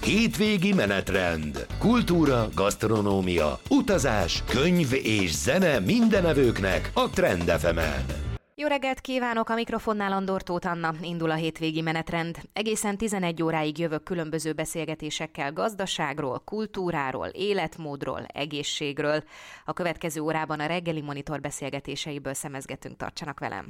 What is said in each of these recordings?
Hétvégi menetrend. Kultúra, gasztronómia, utazás, könyv és zene mindenevőknek a Trend FM-en. Jó reggelt kívánok, a mikrofonnál Andor Tóth Anna, indul a hétvégi menetrend. Egészen 11 óráig jövök különböző beszélgetésekkel gazdaságról, kultúráról, életmódról, egészségről. A következő órában a reggeli monitor beszélgetéseiből szemezgetünk, tartsanak velem.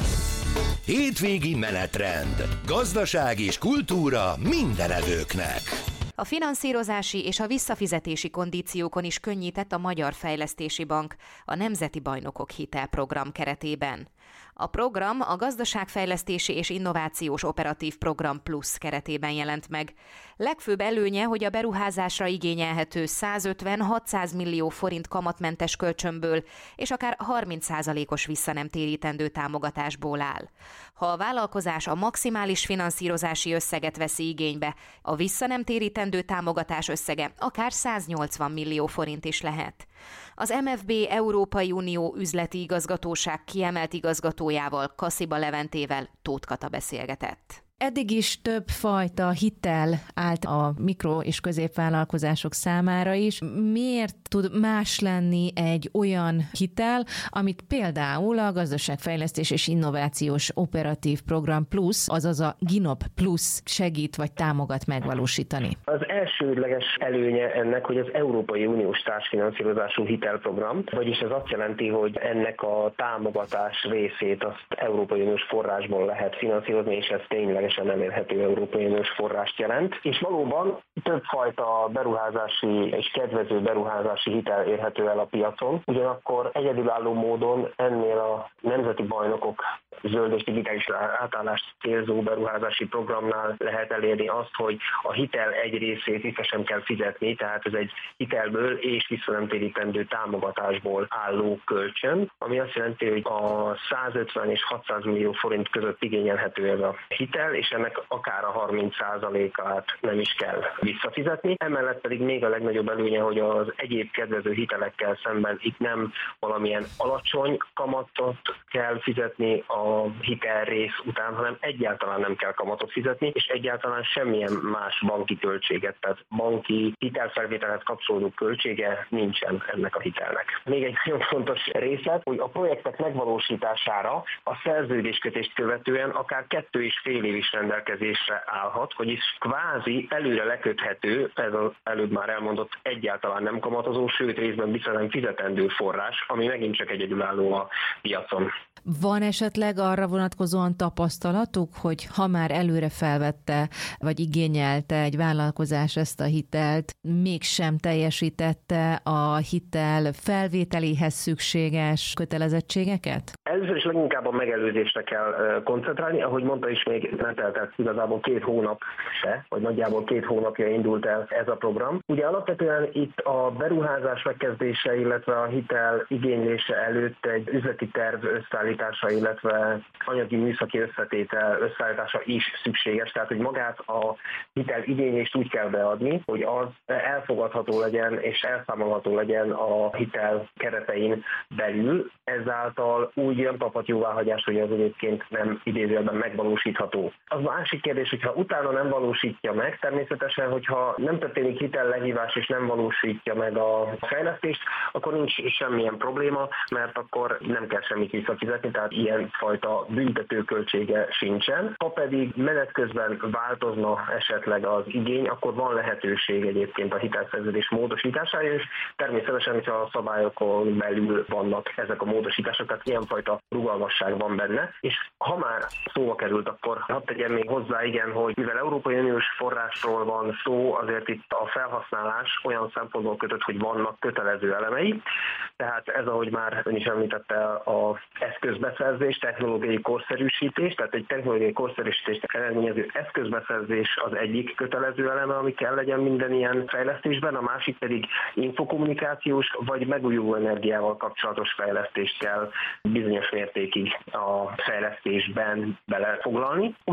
Hétvégi menetrend. Gazdaság és kultúra mindenevőknek. A finanszírozási és a visszafizetési kondíciókon is könnyített a Magyar Fejlesztési Bank a Nemzeti Bajnokok Hitelprogram keretében. A program a Gazdaságfejlesztési és Innovációs Operatív Program Plus keretében jelent meg. Legfőbb előnye, hogy a beruházásra igényelhető 150-600 millió forint kamatmentes kölcsönből és akár 30%-os visszanemtérítendő támogatásból áll. Ha a vállalkozás a maximális finanszírozási összeget veszi igénybe, a visszanemtérítendő támogatás összege akár 180 millió forint is lehet. Az MFB Európai Unió üzleti igazgatóság kiemelt igazgatójával, Kasziba Leventével Tóth Kata beszélgetett. Eddig is több fajta hitel állt a mikro- és középvállalkozások számára is. Miért tud más lenni egy olyan hitel, amit például a Gazdaságfejlesztés és Innovációs Operatív Program Plus, azaz a GINOP Plus segít vagy támogat megvalósítani? Az elsődleges előnye ennek, hogy az Európai Uniós társfinanszírozású hitelprogram, vagyis ez azt jelenti, hogy ennek a támogatás részét azt Európai Uniós forrásból lehet finanszírozni, és ez ténylegesen nem érhető Európai Uniós forrást jelent. És valóban többfajta beruházási és kedvező beruházási hitel érhető el a piacon, ugyanakkor egyedülálló módon ennél a nemzeti bajnokok zöld és digitális átállást célzó beruházási programnál lehet elérni azt, hogy a hitel egy részét vissza sem kell fizetni, tehát ez egy hitelből és visszanemtérítendő támogatásból álló kölcsön, ami azt jelenti, hogy a 150 és 600 millió forint között igényelhető ez a hitel, és ennek akár a 30%-át nem is kell visszafizetni. Emellett pedig még a legnagyobb előnye, hogy az egyéb kedvező hitelekkel szemben itt nem valamilyen alacsony kamatot kell fizetni a hitelrész után, hanem egyáltalán nem kell kamatot fizetni, és egyáltalán semmilyen más banki költséget, tehát banki hitelfelvételhez kapcsolódó költsége nincsen ennek a hitelnek. Még egy nagyon fontos részlet, hogy a projektek megvalósítására a szerződéskötést követően akár 2,5 év is rendelkezésre állhat, vagyis kvázi előre leköthető, ez az előbb már elmondott egyáltalán nem kamatozó, sőt részben vissza nem fizetendő forrás, ami megint csak egyedülálló a piacon. Van esetleg arra vonatkozóan tapasztalatuk, hogy ha már előre felvette, vagy igényelte egy vállalkozás ezt a hitelt, mégsem teljesítette a hitel felvételéhez szükséges kötelezettségeket? Először is leginkább a megelőzésre kell koncentrálni, ahogy mondta is, még nem teltett igazából 2 hónap se, vagy nagyjából 2 hónapja indult el ez a program. Ugye alapvetően itt a beruházás megkezdése, illetve a hitel igénylése előtt egy üzleti terv összeállítása, illetve anyagi műszaki összetétel összeállítása is szükséges, tehát hogy magát a hitel igénylést úgy kell beadni, hogy az elfogadható legyen és elszámolható legyen a hitel keretein belül, ezáltal úgy nem kaphat jóváhagyást, hogy az egyébként nem idézőjelben megvalósítható. Az másik kérdés, hogyha utána nem valósítja meg, természetesen, hogyha nem történik hitellehívás és nem valósítja meg a fejlesztést, akkor nincs semmilyen probléma, mert akkor nem kell semmit visszafizetni, tehát ilyen fajta büntetőköltsége sincsen. Ha pedig menet közben változna esetleg az igény, akkor van lehetőség egyébként a hitelszerződés módosítására, és természetesen, hogyha a szabályokon belül vannak ezek a módosítások, tehát ilyenfajta rugalmasság van benne. És ha már szóba került, akkor hadd tegyem még hozzá, igen, hogy mivel Európai Uniós forrásról van szó, azért itt a felhasználás olyan szempontból kötött, hogy vannak kötelező elemei. Tehát ez, ahogy már ön is említette, az eszközbeszerzés, technológiai korszerűsítés, tehát egy technológiai korszerűsítést eredményező eszközbeszerzés az egyik kötelező eleme, ami kell legyen minden ilyen fejlesztésben, a másik pedig infokommunikációs vagy megújuló energiával kapcsolatos fejlesztést kell bizonyos mértékig a fejlesztésben belefoglalni. Ugyanúgy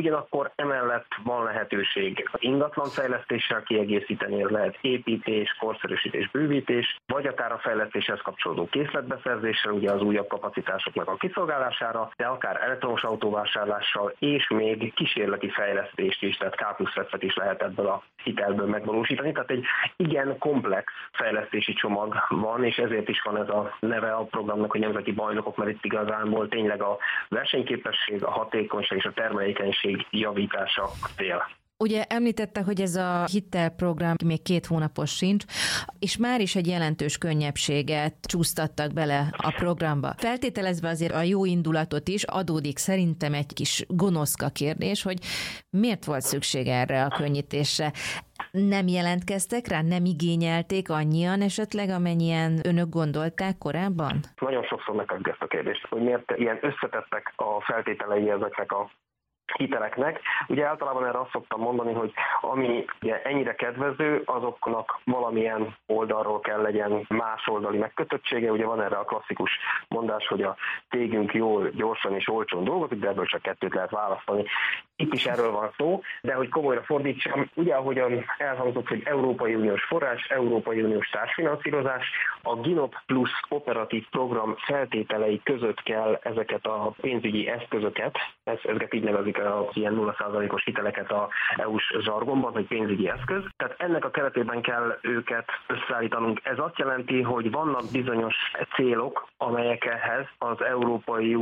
Ugyanakkor emellett van lehetőség ingatlanfejlesztéssel kiegészíteni, ez lehet építés, korszerűsítés, bővítés, vagy akár a fejlesztéshez kapcsolódó készletbeszerzéssel, ugye az újabb kapacitásoknak a kiszolgálására, de akár elektromos autóvásárlással, és még kísérleti fejlesztést is, tehát K+F-et is lehet ebből a hitelből megvalósítani. Tehát egy igen komplex fejlesztési csomag van, és ezért is van ez a neve a programnak, hogy nemzeti bajnokok, mert itt igazából tényleg a versenyképesség, a hatékonyság és a termelékenység javítása cél. Ugye említette, hogy ez a hitelprogram még 2 hónapos sincs, és már is egy jelentős könnyebbséget csúsztattak bele a programba. Feltételezve azért a jó indulatot is, adódik szerintem egy kis gonoszka kérdés, hogy miért volt szükség erre a könnyítésre? Nem jelentkeztek rá, nem igényelték annyian esetleg, amennyien önök gondolták korábban? Nagyon sokszor megkapjuk ezt a kérdést, hogy miért ilyen összetettek a feltételei ezeknek a hiteleknek. Ugye általában erre azt szoktam mondani, hogy ami ugye ennyire kedvező, azoknak valamilyen oldalról kell legyen más oldali megkötöttsége. Ugye van erre a klasszikus mondás, hogy a tégünk jól, gyorsan és olcsón dolgozik, de ebből csak 2 lehet választani. Itt is erről van szó, de hogy komolyra fordítsam, ugye ahogyan elhangzott, hogy Európai Uniós forrás, Európai Uniós társfinanszírozás, a GINOP Plus operatív program feltételei között kell ezeket a pénzügyi eszközöket, ezeket így nevezik az ilyen 0%-os hiteleket a EU-s zsargonban, hogy pénzügyi eszköz. Tehát ennek a keretében kell őket összeállítanunk. Ez azt jelenti, hogy vannak bizonyos célok, amelyekhez az Európai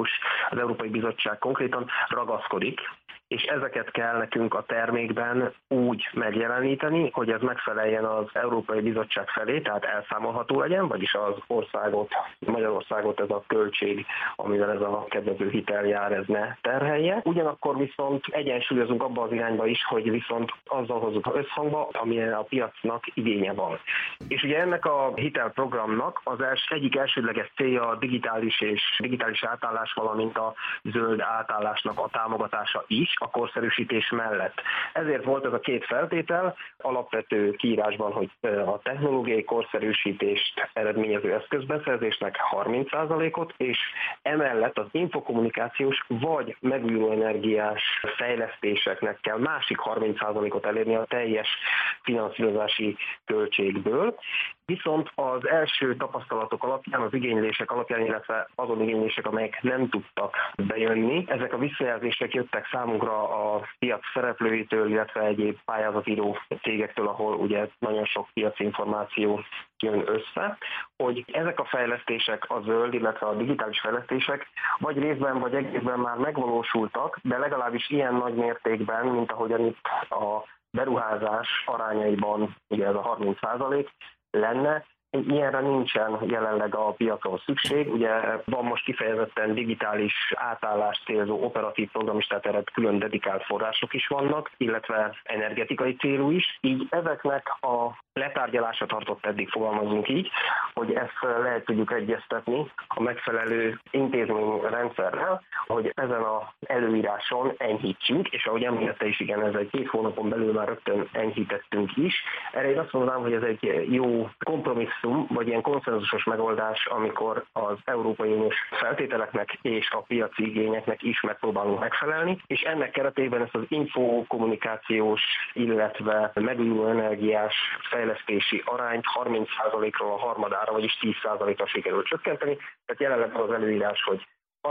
Bizottság konkrétan ragaszkodik, és ezeket kell nekünk a termékben úgy megjeleníteni, hogy ez megfeleljen az Európai Bizottság felé, tehát elszámolható legyen, vagyis az országot, Magyarországot ez a költség, amivel ez a kedvező hitel jár, ez ne terhelje. Ugyanakkor viszont egyensúlyozunk abba az irányba is, hogy viszont azzal hozzuk összhangba, amilyen a piacnak igénye van. És ugye ennek a hitelprogramnak az egyik elsődleges célja a digitális átállás, valamint a zöld átállásnak a támogatása is, a korszerűsítés mellett. Ezért volt ez a 2 feltétel, alapvető kiírásban, hogy a technológiai korszerűsítést eredményező eszközbeszerzésnek 30%-ot, és emellett az infokommunikációs vagy megújuló energiás fejlesztéseknek kell másik 30%-ot elérni a teljes finanszírozási költségből. Viszont az első tapasztalatok alapján, az igénylések alapján, illetve azon igénylések, amelyek nem tudtak bejönni, ezek a visszajelzések jöttek számunkra a piac szereplőitől, illetve egyéb pályázatíró cégektől, ahol ugye nagyon sok piaci információ jön össze, hogy ezek a fejlesztések, a zöld, illetve a digitális fejlesztések vagy részben, vagy egészben már megvalósultak, de legalábbis ilyen nagy mértékben, mint ahogyan itt a beruházás arányaiban, ugye ez a 30% lenne. Ilyenre nincsen jelenleg a piacon szükség. Ugye van most kifejezetten digitális átállást célzó operatív program is, tehát erre külön dedikált források is vannak, illetve energetikai célú is. Így ezeknek a letárgyalása tartott eddig, fogalmazunk így, hogy ezt lehet tudjuk egyeztetni a megfelelő intézményrendszerrel, hogy ezen az előíráson enyhítsünk, és ahogy említette is, igen, ez egy 2 hónapon belül már rögtön enyhítettünk is. Erre én azt mondanám, hogy ez egy jó kompromisszum, vagy ilyen konszenzusos megoldás, amikor az Európai Uniós feltételeknek és a piaci igényeknek is megpróbálunk megfelelni, és ennek keretében ezt az infokommunikációs, illetve megújuló energiás fejlesztési arányt 30%-ról a harmadára, vagyis 10%-ra sikerült csökkenteni. Tehát jelenleg az előírás, hogy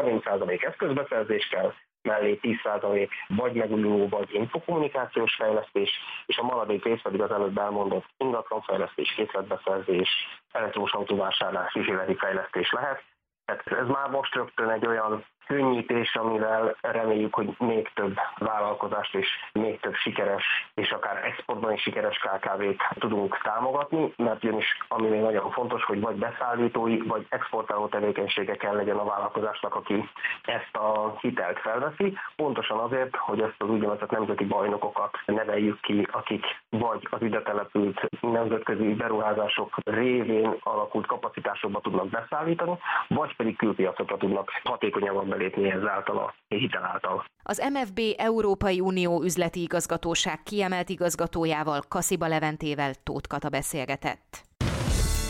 30% eszközbeszerzés kell, mellé 10% vagy megújuló, vagy infokommunikációs fejlesztés, és a maradék rész pedig az előbb elmondott ingatlanfejlesztés, készletbeszerzés, elektromos autóvásárlás, kísérleti fejlesztés lehet. Tehát ez már most rögtön egy olyan könnyítés, amivel reméljük, hogy még több vállalkozást és még több sikeres, és akár exportban is sikeres KKV-t tudunk támogatni, mert ugyanis ami még nagyon fontos, hogy vagy beszállítói, vagy exportáló tevékenysége kell legyen a vállalkozásnak, aki ezt a hitelt felveszi, pontosan azért, hogy ezt az úgynevezett nemzeti bajnokokat neveljük ki, akik vagy az ide települt nemzetközi beruházások révén alakult kapacitásokba tudnak beszállítani, vagy pedig külpiacokra tudnak hatékonyabban belépni ezáltal a hitel által. Az MFB Európai Unió üzleti igazgatóság kiemelt igazgatójával, Kasziba Leventével Tóth Kata beszélgetett.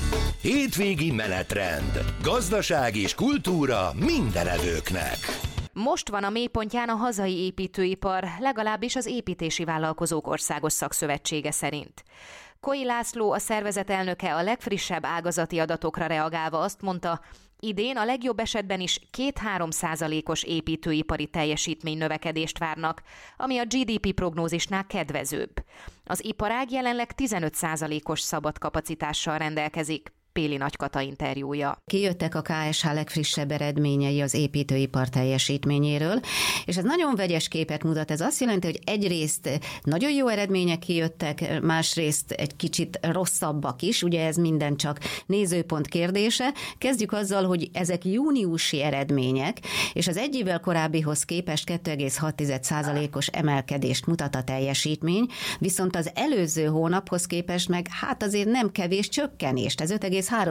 Hétvégi menetrend. Gazdaság és kultúra mindenevőknek. Most van a mélypontján a hazai építőipar, legalábbis az Építési Vállalkozók Országos Szakszövetsége szerint. Koi László, a szervezet elnöke a legfrissebb ágazati adatokra reagálva azt mondta, idén a legjobb esetben is 2-3%-os építőipari teljesítmény növekedést várnak, ami a GDP prognózisnál kedvezőbb. Az iparág jelenleg 15%-os szabad kapacitással rendelkezik. Péli Nagykata interjúja. Kijöttek a KSH legfrissebb eredményei az építőipar teljesítményéről, és ez nagyon vegyes képet mutat. Ez azt jelenti, hogy egyrészt nagyon jó eredmények kijöttek, másrészt egy kicsit rosszabbak is, ugye ez minden csak nézőpont kérdése. Kezdjük azzal, hogy ezek júniusi eredmények, és az egy évvel korábbihoz képest 2,6%-os emelkedést mutat a teljesítmény, viszont az előző hónaphoz képest meg hát azért nem kevés csökkenést, ez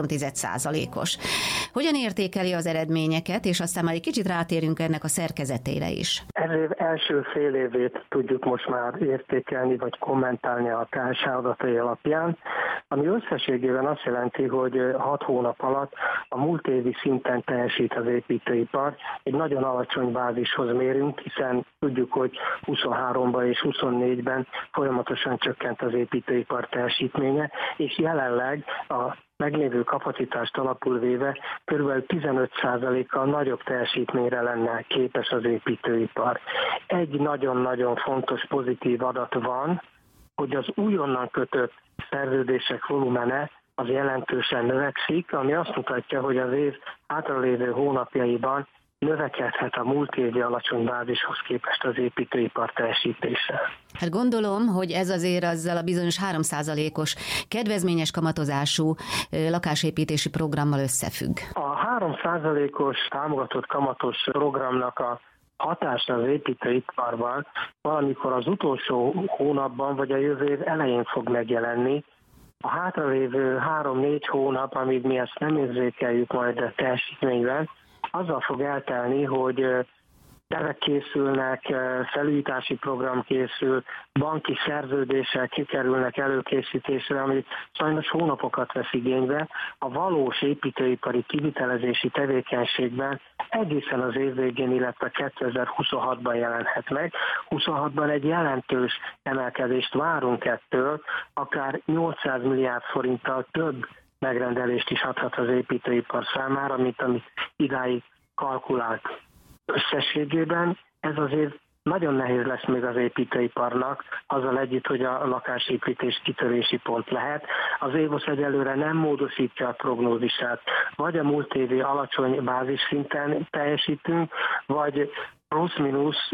5,3%-os. Hogyan értékeli az eredményeket, és aztán már egy kicsit rátérünk ennek a szerkezetére is? Ez év első fél évét tudjuk most már értékelni, vagy kommentálni a KSH adatai alapján, ami összességében azt jelenti, hogy 6 hónap alatt a múlt évi szinten teljesít az építőipar. Egy nagyon alacsony bázishoz mérünk, hiszen tudjuk, hogy 23-ban és 24-ben folyamatosan csökkent az építőipar teljesítménye, és jelenleg a meglévő kapacitást alapul véve kb. 15%-kal nagyobb teljesítményre lenne képes az építőipar. Egy nagyon-nagyon fontos pozitív adat van, hogy az újonnan kötött szerződések volumene az jelentősen növekszik, ami azt mutatja, hogy az év hátralévő hónapjaiban növekedhet a múlt évi alacsony bázishoz képest az építőipar teljesítése. Hát gondolom, hogy ez azért azzal a bizonyos 3%-os kedvezményes kamatozású lakásépítési programmal összefügg. A 3%-os támogatott kamatos programnak a hatása az építőiparban valamikor az utolsó hónapban vagy a jövő év elején fog megjelenni. A hátralévő 3-4 hónap, amíg mi ezt nem érzékeljük majd a teljesítményben, azzal fog eltelni, hogy tervek készülnek, felújítási program készül, banki szerződések kerülnek előkészítésre, ami sajnos hónapokat vesz igénybe. A valós építőipari kivitelezési tevékenységben egészen az év végén, illetve 2026-ban jelenhet meg. 26-ban egy jelentős emelkedést várunk ettől, akár 800 milliárd forinttal több megrendelést is adhat az építőipar számára, mint amit idáig kalkulált. Összességében ez azért nagyon nehéz lesz még az építőiparnak, azzal együtt, hogy a lakásépítés kitörési pont lehet. Az ÉVOSZ egyelőre nem módosítja a prognózisát. Vagy a múlt évi alacsony bázisszinten teljesítünk, vagy plusz-minusz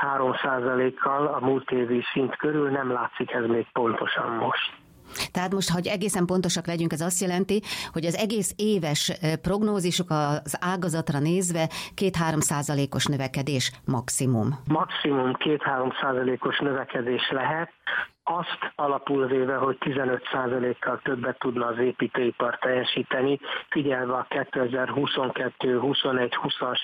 2-3%-kal a múlt évi szint körül, nem látszik ez még pontosan most. Tehát most, hogy egészen pontosak legyünk, ez azt jelenti, hogy az egész éves prognózisok az ágazatra nézve 2-3%-os növekedés maximum. Maximum 2-3%-os növekedés lehet, azt alapul véve, hogy 15%-kal többet tudna az építőipar teljesíteni, figyelve a 2022, 21, 20-as,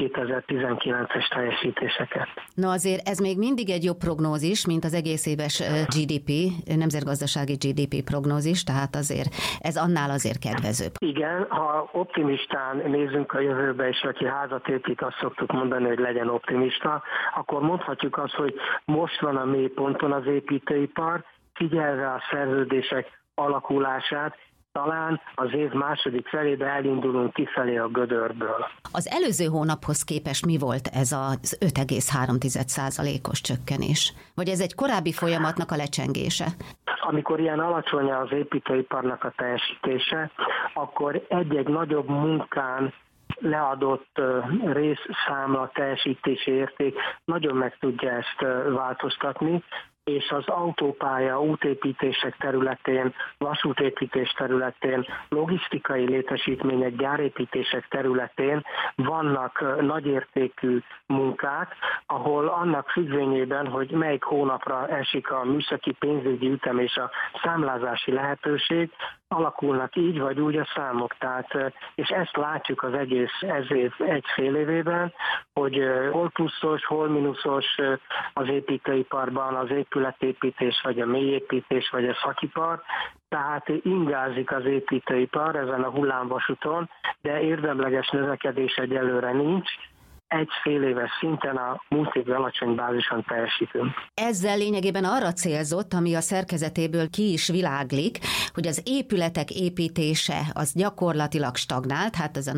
2019-es teljesítéseket. Na azért ez még mindig egy jobb prognózis, mint az egész éves GDP, nemzetgazdasági GDP prognózis, tehát azért ez annál azért kedvezőbb. Igen, ha optimistán nézzünk a jövőbe, és aki házat épít, azt szoktuk mondani, hogy legyen optimista, akkor mondhatjuk azt, hogy most van a mélyponton az építőipar, figyelve a szerződések alakulását, talán az év második felébe elindulunk kifelé a gödörből. Az előző hónaphoz képest mi volt ez az 5,3%-os csökkenés? Vagy ez egy korábbi folyamatnak a lecsengése? Amikor ilyen alacsony az építőiparnak a teljesítése, akkor egy-egy nagyobb munkán leadott részszámla teljesítési érték nagyon meg tudja ezt változtatni, és az autópálya, útépítések területén, vasútépítés területén, logisztikai létesítmények, gyárépítések területén vannak nagyértékű munkák, ahol annak függvényében, hogy melyik hónapra esik a műszaki pénzügyi ütem és a számlázási lehetőség, alakulnak így vagy úgy a számok. Tehát, és ezt látjuk az egész ez év egy fél évében, hogy hol pluszos, hol mínuszos az építőiparban az épületépítés, vagy a mélyépítés, vagy a szakipar. Tehát ingázik az építőipar ezen a hullámvasúton, de érdemleges növekedés egyelőre nincs. egy-fél éves szinten a múlt évben alacsony bázison teljesítünk. Ezzel lényegében arra célzott, ami a szerkezetéből ki is világlik, hogy az épületek építése az gyakorlatilag stagnált, hát ez a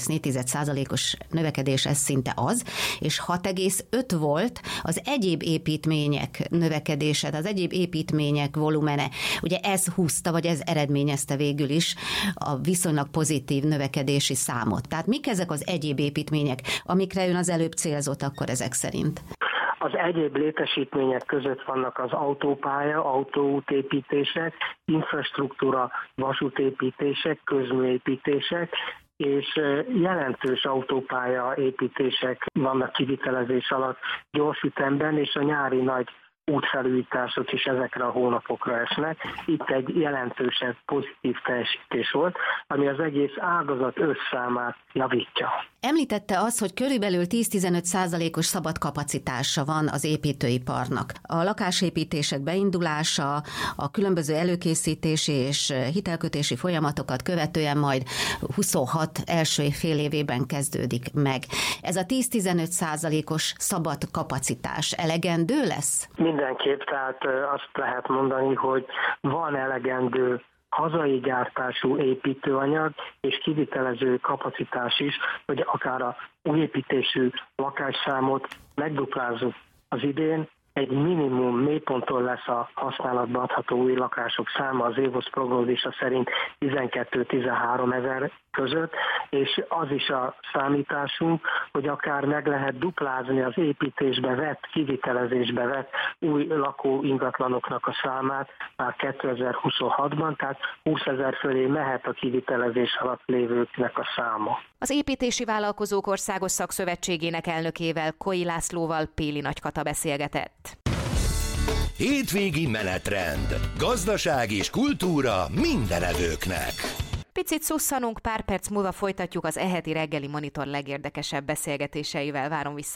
0,4%-os növekedés, ez szinte az, és 6,5 volt az egyéb építmények növekedése, az egyéb építmények volumene. Ugye ez húzta, vagy ez eredményezte végül is a viszonylag pozitív növekedési számot. Tehát mik ezek az egyéb építmények, amikre ön az előbb célzott akkor ezek szerint? Az egyéb létesítmények között vannak az autópálya, autóútépítések, infrastruktúra, vasútépítések, közműépítések, és jelentős autópálya építések vannak kivitelezés alatt gyors ütemben, és a nyári nagy útfelújítások is ezekre a hónapokra esnek. Itt egy jelentősen pozitív teljesítés volt, ami az egész ágazat összszámát javítja. Említette azt, hogy körülbelül 10-15%-os szabad kapacitása van az építőiparnak. A lakásépítések beindulása, a különböző előkészítési és hitelkötési folyamatokat követően majd 26 első fél évében kezdődik meg. Ez a 10-15%-os szabad kapacitás elegendő lesz? Mindenképp, tehát azt lehet mondani, hogy van elegendő hazai gyártású építőanyag és kivitelező kapacitás is, hogy akár a újépítésű lakásszámot megduplázzuk az idén, egy minimum mélyponton lesz a használatba adható új lakások száma az Évosz prognózisa szerint 12-13 ezer között, és az is a számításunk, hogy akár meg lehet duplázni az építésbe vett, kivitelezésbe vett új lakóingatlanoknak a számát már 2026-ban, tehát 20 000 fölé mehet a kivitelezés alatt lévőknek a száma. Az Építési Vállalkozók Országos Szakszövetségének elnökével, Koi Lászlóval Péli Nagykata beszélgetett. Hétvégi menetrend. Gazdaság és kultúra mindenevőknek. Picit szusszanunk, pár perc múlva folytatjuk az eheti reggeli monitor legérdekesebb beszélgetéseivel. Várom vissza